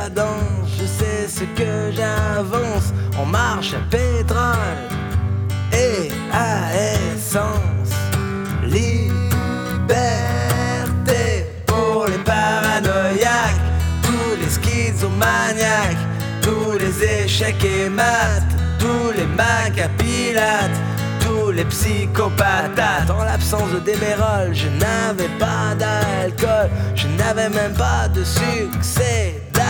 décadence, je sais ce que j'avance. On marche à pétrole et à essence. Liberté pour les paranoïaques, tous les schizomaniaques, tous les échecs et maths, tous les Macs à Pilates, tous les psychopathes. En l'absence de Démérol, je n'avais pas d'alcool, je n'avais même pas de succès.